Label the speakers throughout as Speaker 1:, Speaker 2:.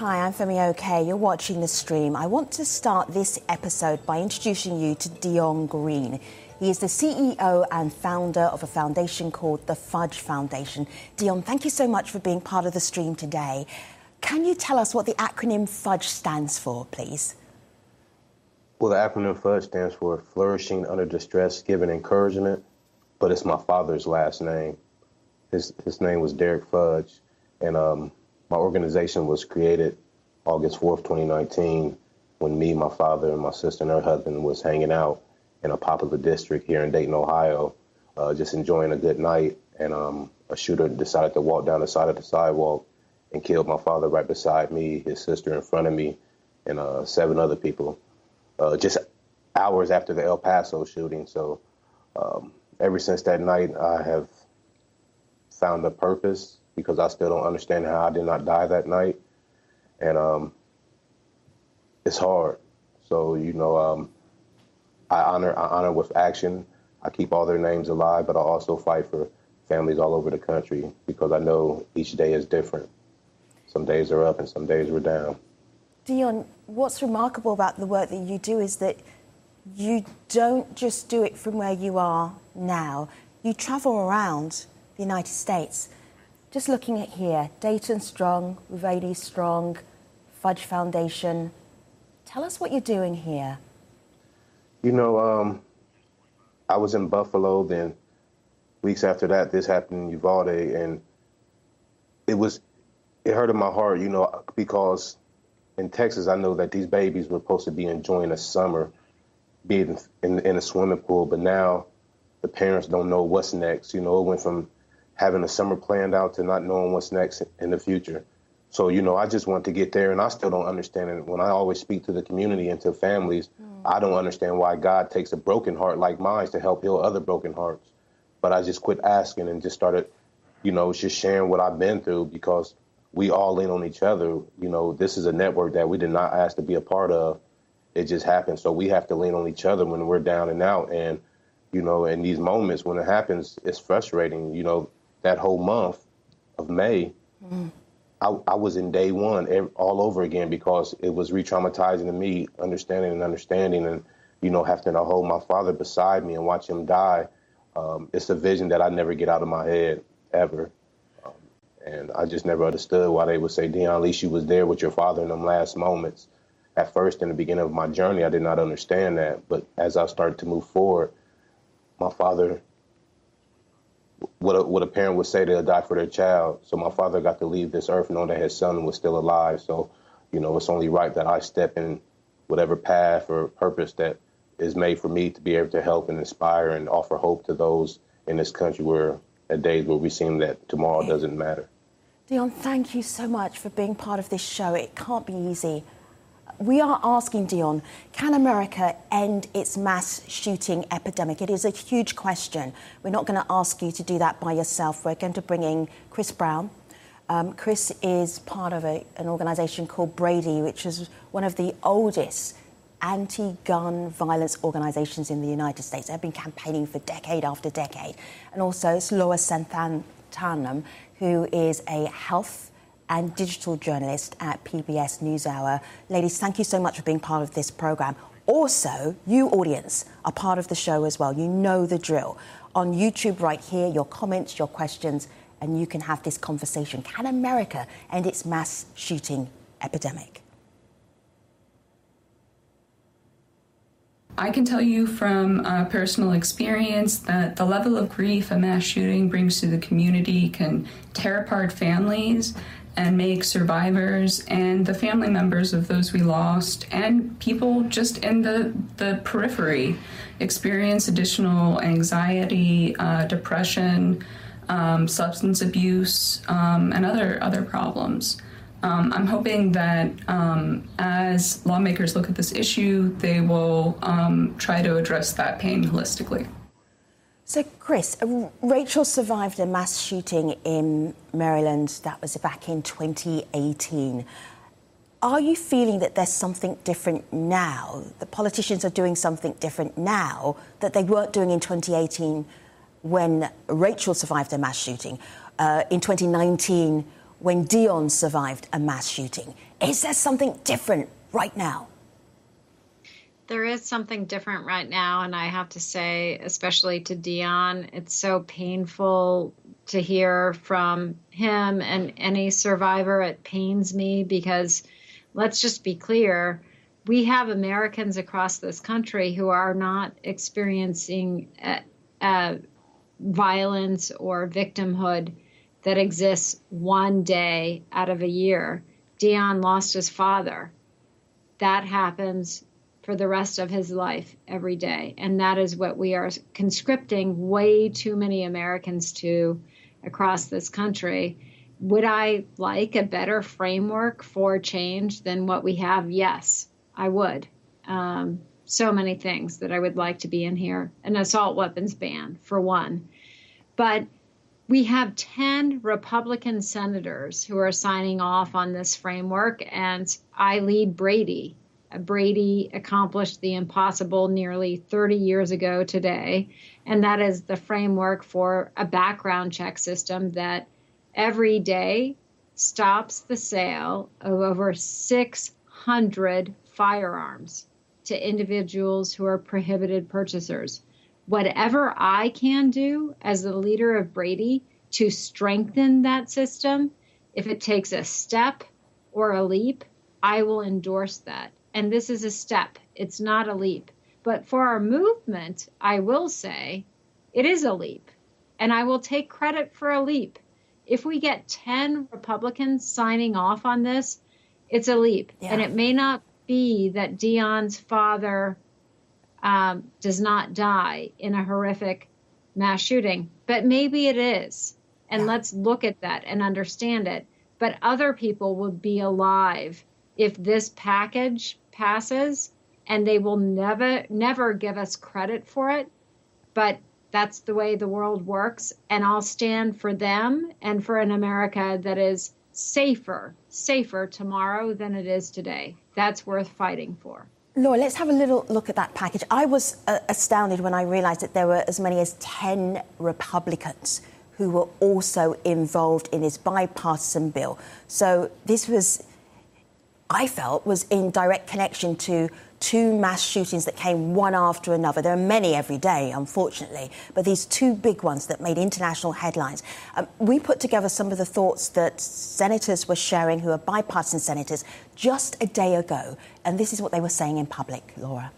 Speaker 1: Hi, I'm Femi Oke. You're watching The Stream. I want to start this episode by introducing you to Dion Green. He is the CEO and founder of a foundation called the Fudge Foundation. Dion, thank you so much for being part of The Stream today. Can you tell us what the acronym FUDGE stands for, please?
Speaker 2: Well, the acronym FUDGE stands for Flourishing Under Distress, Giving Encouragement, but it's my father's last name. His name was Derek Fudge, and my organization was created August 4th, 2019, when me, my father, and my sister and her husband was hanging out in a popular district here in Dayton, Ohio, just enjoying a good night. And a shooter decided to walk down the side of the sidewalk and killed my father right beside me, his sister in front of me, and 7 other people, just hours after the El Paso shooting. So ever since that night, I have found a purpose, because I still don't understand how I did not die that night. And it's hard. So, I honor with action. I keep all their names alive, but I also fight for families all over the country, because I know each day is different. Some days are up and some days we're down.
Speaker 1: Dion, what's remarkable about the work that you do is that you don't just do it from where you are now. You travel around the United States. Just looking at here, Dayton Strong, Uvalde Strong, Fudge Foundation. Tell us what you're doing here.
Speaker 2: I was in Buffalo, then weeks after that, this happened in Uvalde, and it hurt in my heart, because in Texas, I know that these babies were supposed to be enjoying a summer, being in a swimming pool, but now the parents don't know what's next. It went from having a summer planned out to not knowing what's next in the future. So, I just want to get there, and I still don't understand it. When I always speak to the community and to families, I don't understand why God takes a broken heart like mine to help heal other broken hearts. But I just quit asking and just started, just sharing what I've been through, because we all lean on each other. This is a network that we did not ask to be a part of. It just happened. So we have to lean on each other when we're down and out. And, in these moments when it happens, it's frustrating. That whole month of May, I was in day one all over again, because it was re-traumatizing to me, understanding and having to hold my father beside me and watch him die. It's a vision that I never get out of my head, ever. And I just never understood why they would say, Dion, at least you was there with your father in them last moments. At first, in the beginning of my journey, I did not understand that. But as I started to move forward, my father, what a parent would say, they'll die for their child. So my father got to leave this earth knowing that his son was still alive. So, it's only right that I step in whatever path or purpose that is made for me to be able to help and inspire and offer hope to those in this country where at days where we seem that tomorrow doesn't matter.
Speaker 1: Dion, thank you so much for being part of this show. It can't be easy. We are asking, Dion, can America end its mass shooting epidemic? It is a huge question. We're not going to ask you to do that by yourself. We're going to bring in Chris Brown. Chris is part of an organisation called Brady, which is one of the oldest anti-gun violence organisations in the United States. They've been campaigning for decade after decade. And also it's Laura Santhanam, who is a health and digital journalist at PBS NewsHour. Ladies, thank you so much for being part of this programme. Also, you audience are part of the show as well. You know the drill. On YouTube right here, your comments, your questions, and you can have this conversation. Can America end its mass shooting epidemic?
Speaker 3: I can tell you from personal experience that the level of grief a mass shooting brings to the community can tear apart families and make survivors and the family members of those we lost and people just in the periphery experience additional anxiety, depression, substance abuse, and other problems. I'm hoping that as lawmakers look at this issue, they will try to address that pain holistically.
Speaker 1: So, Chris, Rachel survived a mass shooting in Maryland. That was back in 2018. Are you feeling that there's something different now, that politicians are doing something different now that they weren't doing in 2018 when Rachel survived a mass shooting, in 2019 when Dion survived a mass shooting. Is there something different right now?
Speaker 4: There is something different right now, and I have to say, especially to Dion, it's so painful to hear from him and any survivor. It pains me because, let's just be clear, we have Americans across this country who are not experiencing violence or victimhood that exists one day out of a year. Dion lost his father. That happens for the rest of his life every day. And that is what we are conscripting way too many Americans to across this country. Would I like a better framework for change than what we have? Yes, I would. So many things that I would like to be in here. An assault weapons ban, for one. But we have 10 Republican senators who are signing off on this framework, and I lead Brady. Brady accomplished the impossible nearly 30 years ago today, and that is the framework for a background check system that every day stops the sale of over 600 firearms to individuals who are prohibited purchasers. Whatever I can do as the leader of Brady to strengthen that system, if it takes a step or a leap, I will endorse that. And this is a step. It's not a leap. But for our movement, I will say it is a leap. And I will take credit for a leap. If we get 10 Republicans signing off on this, it's a leap. Yeah. And it may not be that Dion's father does not die in a horrific mass shooting, but maybe it is. And let's look at that and understand it. But other people will be alive if this package passes, and they will never give us credit for it. But that's the way the world works. And I'll stand for them and for an America that is safer tomorrow than it is today. That's worth fighting for.
Speaker 1: Laura, let's have a little look at that package. I was astounded when I realized that there were as many as 10 Republicans who were also involved in this bipartisan bill. So this was, I felt, was in direct connection to two mass shootings that came one after another. There are many every day, unfortunately, but these two big ones that made international headlines. We put together some of the thoughts that senators were sharing, who are bipartisan senators, just a day ago, and this is what they were saying in public. Laura.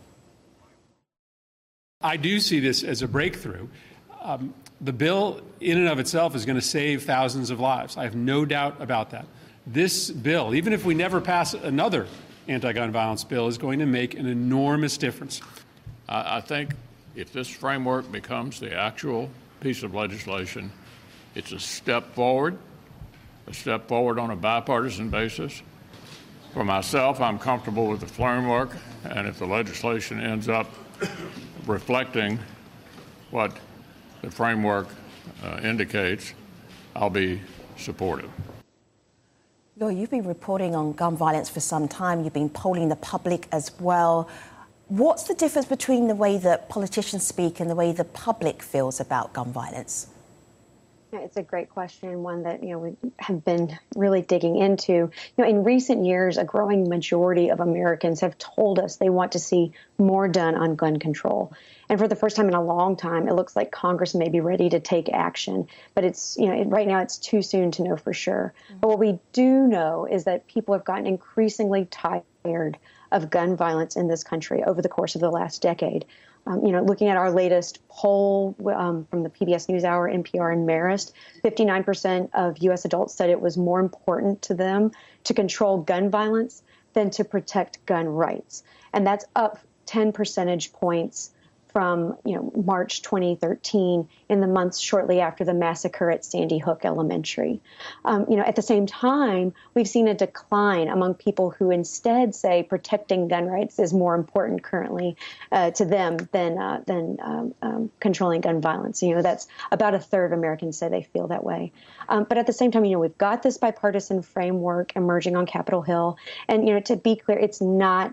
Speaker 5: I do see this as a breakthrough. The bill in and of itself is going to save thousands of lives. I have no doubt about that. This bill, even if we never pass another anti-gun violence bill, is going to make an enormous difference.
Speaker 6: I think if this framework becomes the actual piece of legislation, it's a step forward on a bipartisan basis. For myself, I'm comfortable with the framework, and if the legislation ends up reflecting what the framework indicates, I'll be supportive.
Speaker 1: Laura, you've been reporting on gun violence for some time. You've been polling the public as well. What's the difference between the way that politicians speak and the way the public feels about gun violence?
Speaker 7: Yeah, it's a great question, one that, we have been really digging into. In recent years, a growing majority of Americans have told us they want to see more done on gun control. And for the first time in a long time, it looks like Congress may be ready to take action. But it's, right now it's too soon to know for sure. But what we do know is that people have gotten increasingly tired of gun violence in this country over the course of the last decade. Looking at our latest poll from the PBS NewsHour, NPR, and Marist, 59% of U.S. adults said it was more important to them to control gun violence than to protect gun rights. And that's up 10 percentage points from March 2013, in the months shortly after the massacre at Sandy Hook Elementary. At the same time, we've seen a decline among people who instead say protecting gun rights is more important currently to them than controlling gun violence. That's about a third of Americans say they feel that way. But at the same time, we've got this bipartisan framework emerging on Capitol Hill, and to be clear, it's not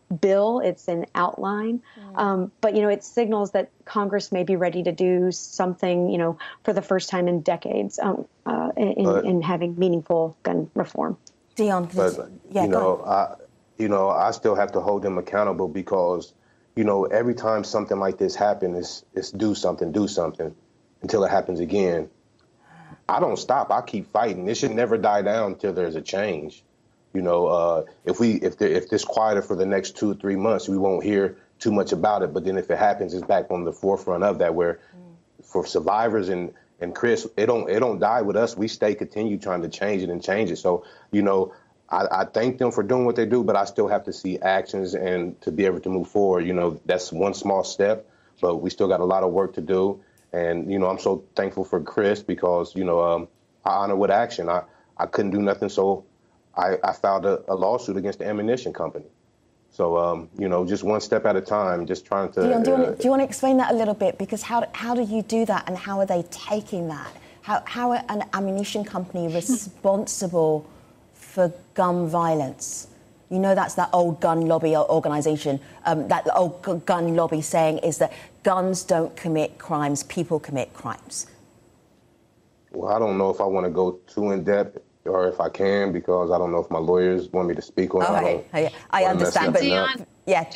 Speaker 7: bill. It's an outline. But, it signals that Congress may be ready to do something, for the first time in decades in having meaningful gun reform.
Speaker 1: Dion,
Speaker 2: I still have to hold them accountable because, every time something like this happens, it's do something until it happens again. I don't stop. I keep fighting. It should never die down until there's a change. If this quieter for the next 2 or 3 months, we won't hear too much about it. But then if it happens, it's back on the forefront of that, where for survivors and Chris, it don't die with us. We continue trying to change it. So, I thank them for doing what they do, but I still have to see actions and to be able to move forward. That's one small step, but we still got a lot of work to do. And, I'm so thankful for Chris because, I honor with action. I couldn't do nothing. So I filed a lawsuit against the ammunition company. So, just one step at a time, just trying to...
Speaker 1: Dion, do you want to explain that a little bit? Because how do you do that and how are they taking that? How are an ammunition company responsible for gun violence? That's that old gun lobby organisation, that old gun lobby saying is that guns don't commit crimes, people commit crimes.
Speaker 2: Well, I don't know if I want to go too in-depth or if I can, because I don't know if my lawyers want me to speak on it.
Speaker 1: I understand, but
Speaker 4: Dion,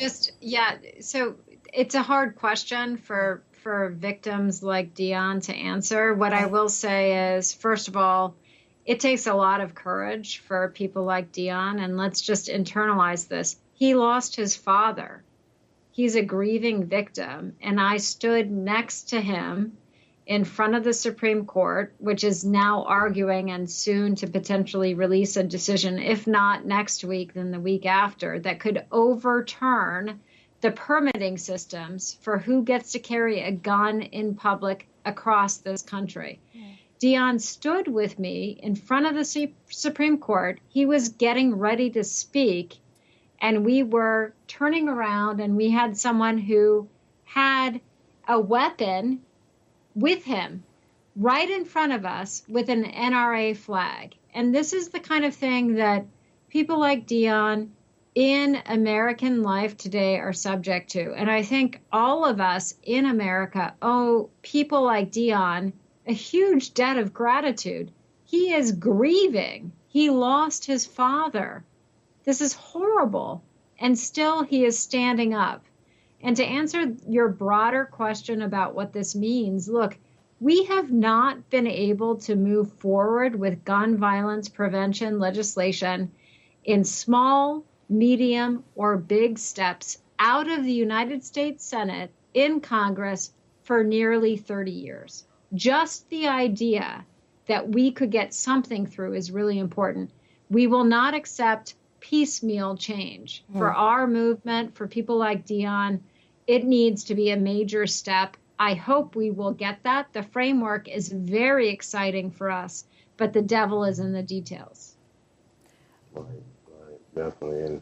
Speaker 4: so it's a hard question for victims like Dion to answer. What I will say is, first of all, it takes a lot of courage for people like Dion, and let's just internalize this. He lost his father. He's a grieving victim, and I stood next to him in front of the Supreme Court, which is now arguing and soon to potentially release a decision, if not next week, then the week after, that could overturn the permitting systems for who gets to carry a gun in public across this country. Dion stood with me in front of the Supreme Court. He was getting ready to speak, and we were turning around, and we had someone who had a weapon with him right in front of us with an NRA flag. And this is the kind of thing that people like Dion in American life today are subject to. And I think all of us in America owe people like Dion a huge debt of gratitude. He is grieving. He lost his father. This is horrible. And still he is standing up. And to answer your broader question about what this means, look, we have not been able to move forward with gun violence prevention legislation in small, medium, or big steps out of the United States Senate in Congress for nearly 30 years. Just the idea that we could get something through is really important. We will not accept piecemeal change. For our movement, for people like Dion, it needs to be a major step. I hope we will get that. The framework is very exciting for us, but the devil is in the details.
Speaker 2: Right, definitely. And,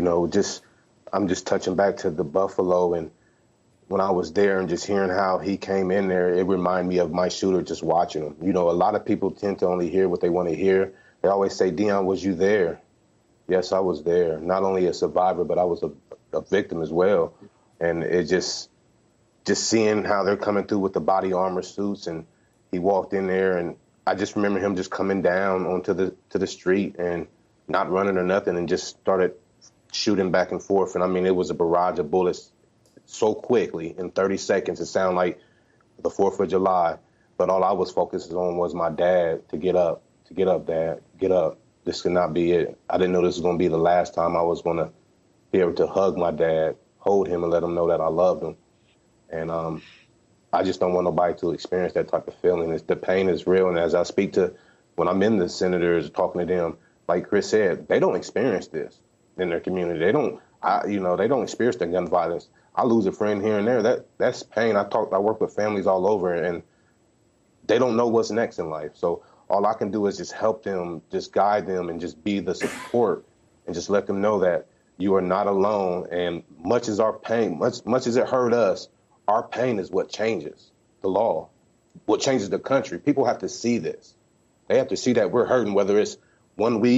Speaker 2: I'm just touching back to the Buffalo, and when I was there and just hearing how he came in there, it reminded me of my shooter just watching him. A lot of people tend to only hear what they want to hear. They always say, Dion, was you there? Yes, I was there. Not only a survivor, but I was a victim as well. And it just seeing how they're coming through with the body armor suits, and he walked in there, and I just remember him just coming down onto the street and not running or nothing, and just started shooting back and forth. And I mean, it was a barrage of bullets so quickly in 30 seconds. It sounded like the 4th of July, but all I was focused on was my dad to get up, Dad, get up. This could not be it. I didn't know this was going to be the last time I was going to be able to hug my dad, hold him, and let him know that I loved him. And I just don't want nobody to experience that type of feeling. The pain is real. And as I speak to, when I'm in the senators talking to them, like Chris said, they don't experience this in their community. They don't experience the gun violence. I lose a friend here and there. That's pain. I work with families all over, and they don't know what's next in life. So all I can do is just help them, just guide them, and just be the support, and just let them know that you are not alone. And much as our pain, much as it hurt us, our pain is what changes the law, what changes the country. People have to see this. They have to see that we're hurting, whether it's 1 week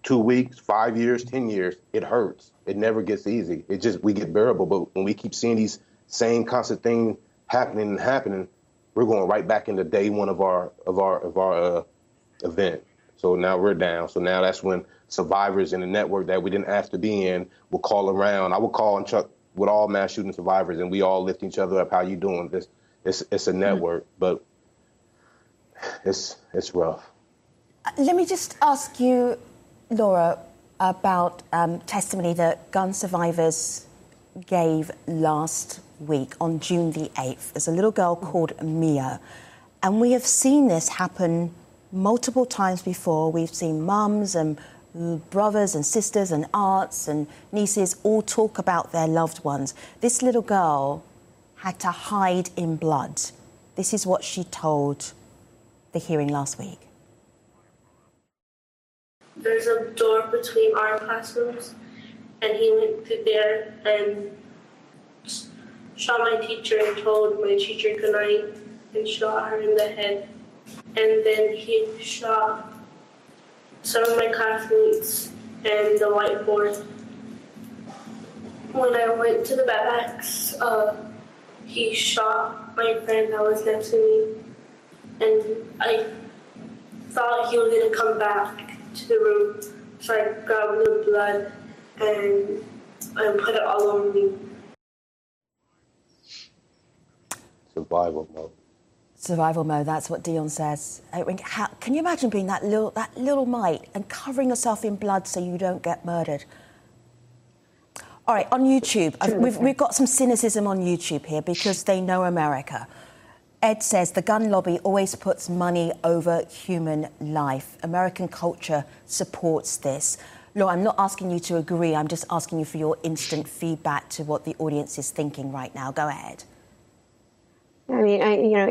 Speaker 2: 2 weeks, 5 years, 10 years, it hurts. It never gets easy. We get bearable. But when we keep seeing these same constant things happening, we're going right back into day one of our event. So now we're down. So now that's when survivors in the network that we didn't ask to be in will call around. I will call and Chuck with all mass shooting survivors, and we all lift each other up. How you doing? It's a network, but it's rough.
Speaker 1: Let me just ask you, Laura, about testimony that gun survivors gave last week on June the 8th. There's a little girl called Mia, and we have seen this happen multiple times before. We've seen mums and brothers and sisters and aunts and nieces all talk about their loved ones. This little girl had to hide in blood. This is what she told the hearing last week.
Speaker 8: There's a door between our classrooms, and he went through there and shot my teacher and told my teacher goodnight and shot her in the head. And then he shot some of my classmates and the whiteboard. When I went to the barracks, he shot my friend that was next to me, and I thought he was going to come back to the room, so I grabbed the blood and put it all over me.
Speaker 2: Survival mode.
Speaker 1: Survival mode, that's what Dion says. Can you imagine being that little mite and covering yourself in blood so you don't get murdered? All right, on YouTube, we've got some cynicism on YouTube here because they know America. Ed says the gun lobby always puts money over human life. American culture supports this. Laura, I'm not asking you to agree. I'm just asking you for your instant feedback to what the audience is thinking right now. Go ahead.
Speaker 7: I mean,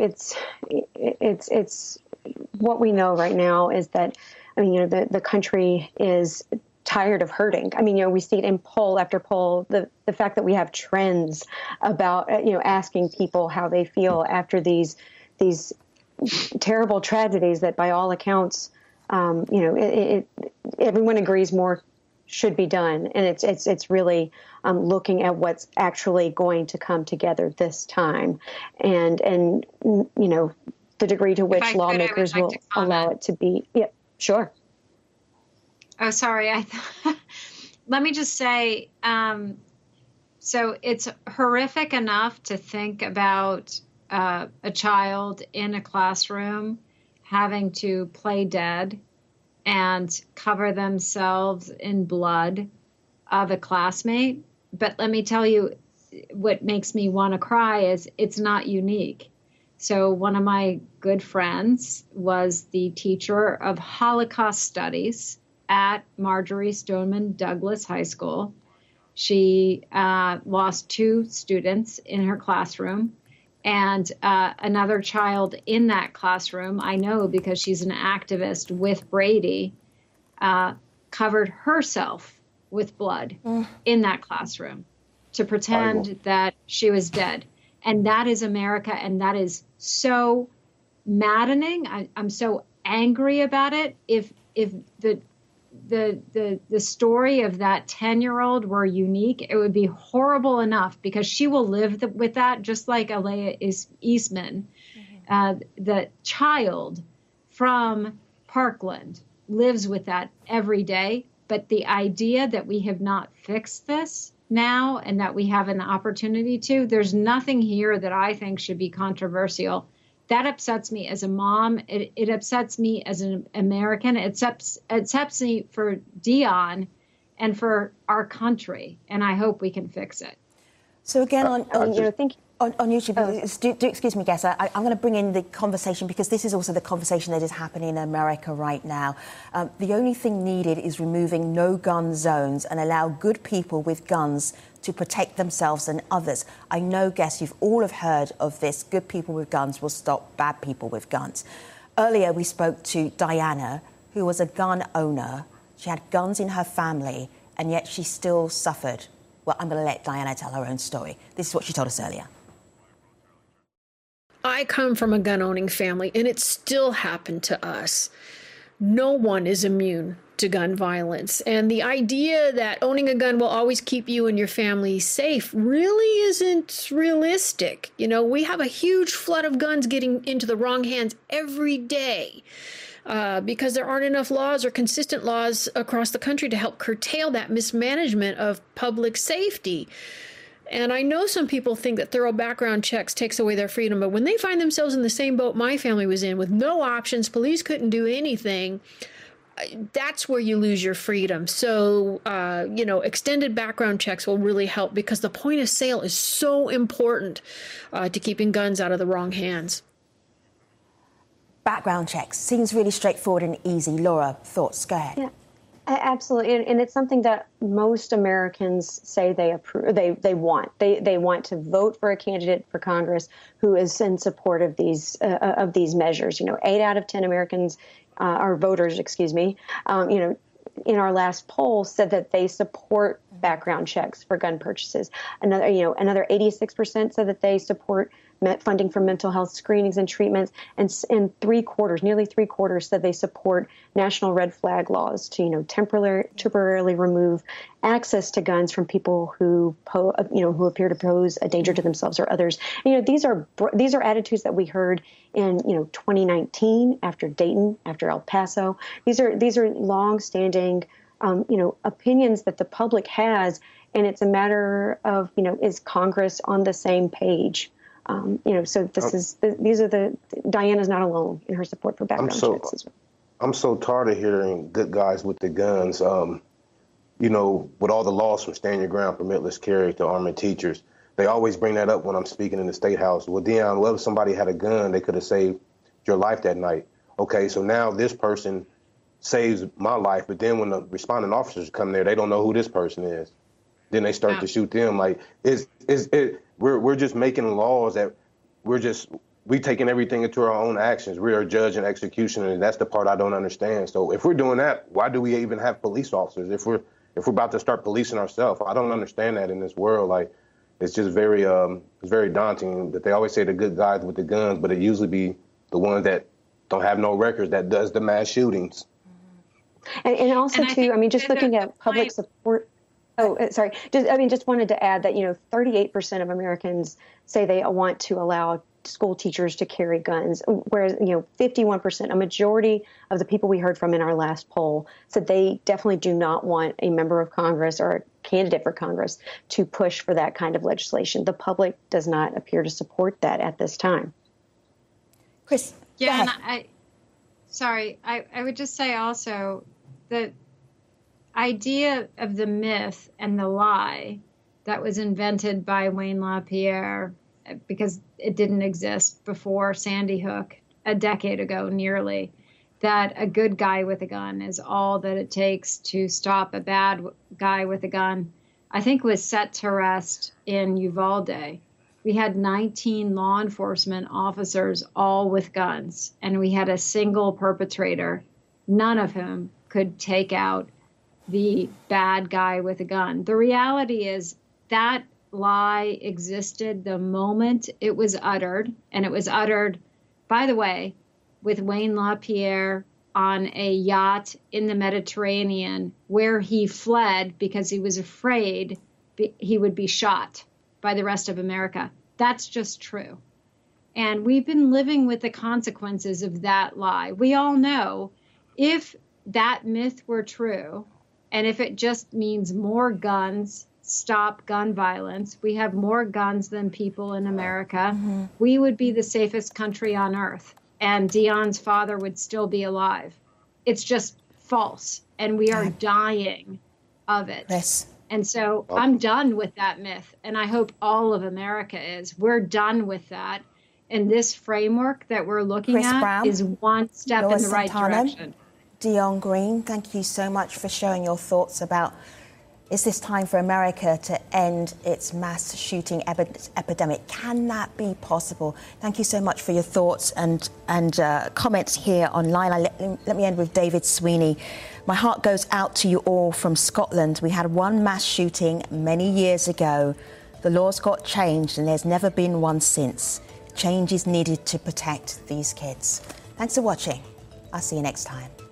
Speaker 7: it's what we know right now is that, the country is tired of hurting. We see it in poll after poll, the fact that we have trends about, asking people how they feel after these terrible tragedies that by all accounts, everyone agrees more should be done. And it's really looking at what's actually going to come together this time. And the degree to which lawmakers will allow it to be. Yeah, sure.
Speaker 4: Oh, sorry. Let me just say, so it's horrific enough to think about a child in a classroom having to play dead and cover themselves in blood of a classmate. But let me tell you, what makes me want to cry is it's not unique. So one of my good friends was the teacher of Holocaust studies at Marjory Stoneman Douglas High School. She lost 2 students in her classroom, and another child in that classroom, I know because she's an activist with Brady, covered herself with blood in that classroom to pretend that she was dead. And that is America, and that is so maddening. I'm so angry about it. If the story of that 10-year-old were unique, it would be horrible enough because she will live with that, just like Alea Eastman, the child from Parkland lives with that every day. But the idea that we have not fixed this now and that we have an opportunity to, there's nothing here that I think should be controversial. That upsets me as a mom. It upsets me as an American. It upsets me for Dion and for our country. And I hope we can fix it. So again, on YouTube, do excuse me, Gessa, I'm going to bring in the conversation because this is also the conversation that is happening in America right now. The only thing needed is removing no-gun zones and allow good people with guns to protect themselves and others. I know, Gess, you've all have heard of this. Good people with guns will stop bad people with guns. Earlier, we spoke to Diana, who was a gun owner. She had guns in her family, and yet she still suffered. Well, I'm going to let Diana tell her own story. This is what she told us earlier.
Speaker 9: I come from a gun-owning family, and it still happened to us. no one is immune to gun violence. And the idea that owning a gun will always keep you and your family safe really isn't realistic. You know, we have a huge flood of guns getting into the wrong hands every day because there aren't enough laws or consistent laws across the country to help curtail that mismanagement of public safety. And I know some people think that thorough background checks takes away their freedom, but when they find themselves in the same boat my family was in with no options, police couldn't do anything, that's where you lose your freedom. So, extended background checks will really help because the point of sale is so important to keeping guns out of the wrong hands.
Speaker 1: Background checks seems really straightforward and easy. Laura, thoughts? Go ahead.
Speaker 7: Yeah. Absolutely, and it's something that most Americans say they approve. They want. They want to vote for a candidate for Congress who is in support of these measures. 8 out of 10 Americans, or voters, in our last poll said that they support background checks for gun purchases. Another 86% said that they support funding for mental health screenings and treatments, and nearly three quarters said they support national red flag laws to temporarily remove access to guns from people who who appear to pose a danger to themselves or others. And, these are attitudes that we heard in 2019 after Dayton, after El Paso. These are long-standing opinions that the public has, and it's a matter of is Congress on the same page? So Diana's not alone in her support for background checks as well.
Speaker 2: I'm so tired of hearing good guys with the guns. With all the laws from Stand Your Ground, permitless carry to arming teachers, they always bring that up when I'm speaking in the State House. Well, Dion, what if somebody had a gun? They could have saved your life that night. Okay, so now this person saves my life, but then when the responding officers come there, they don't know who this person is. Then they start to shoot them. Like, we're just making laws that we taking everything into our own actions. We are judge and executioner, and that's the part I don't understand. So if we're doing that, why do we even have police officers? If we're about to start policing ourselves, I don't understand that in this world. Like, it's just very daunting. But they always say the good guys with the guns, but it usually be the ones that don't have no records that does the mass shootings.
Speaker 7: And also too, just looking at public support. Oh, sorry. Just wanted to add that 38% of Americans say they want to allow school teachers to carry guns, whereas 51%, a majority of the people we heard from in our last poll, said they definitely do not want a member of Congress or a candidate for Congress to push for that kind of legislation. The public does not appear to support that at this time.
Speaker 1: Chris,
Speaker 4: yeah, and I would just say also that idea of the myth and the lie that was invented by Wayne LaPierre, because it didn't exist before Sandy Hook a decade ago nearly, that a good guy with a gun is all that it takes to stop a bad guy with a gun, I think was set to rest in Uvalde. We had 19 law enforcement officers, all with guns, and we had a single perpetrator, none of whom could take out the bad guy with a gun. The reality is that lie existed the moment it was uttered, and it was uttered, by the way, with Wayne LaPierre on a yacht in the Mediterranean where he fled because he was afraid he would be shot by the rest of America. That's just true. And we've been living with the consequences of that lie. We all know if that myth were true, and if it just means more guns, stop gun violence, we have more guns than people in America, we would be the safest country on earth, and Dion's father would still be alive. It's just false, and we are dying of it.
Speaker 1: Yes.
Speaker 4: And so I'm done with that myth, and I hope all of America is. We're done with that, and this framework that we're looking
Speaker 1: Chris
Speaker 4: at
Speaker 1: Brown,
Speaker 4: is one step
Speaker 1: Laura
Speaker 4: in the right
Speaker 1: Santana,
Speaker 4: direction.
Speaker 1: Dion Green, thank you so much for sharing your thoughts about, is this time for America to end its mass shooting epidemic? Can that be possible? Thank you so much for your thoughts and comments here online. Let me end with David Sweeney. My heart goes out to you all from Scotland. We had one mass shooting many years ago. The laws got changed and there's never been one since. Change is needed to protect these kids. Thanks for watching. I'll see you next time.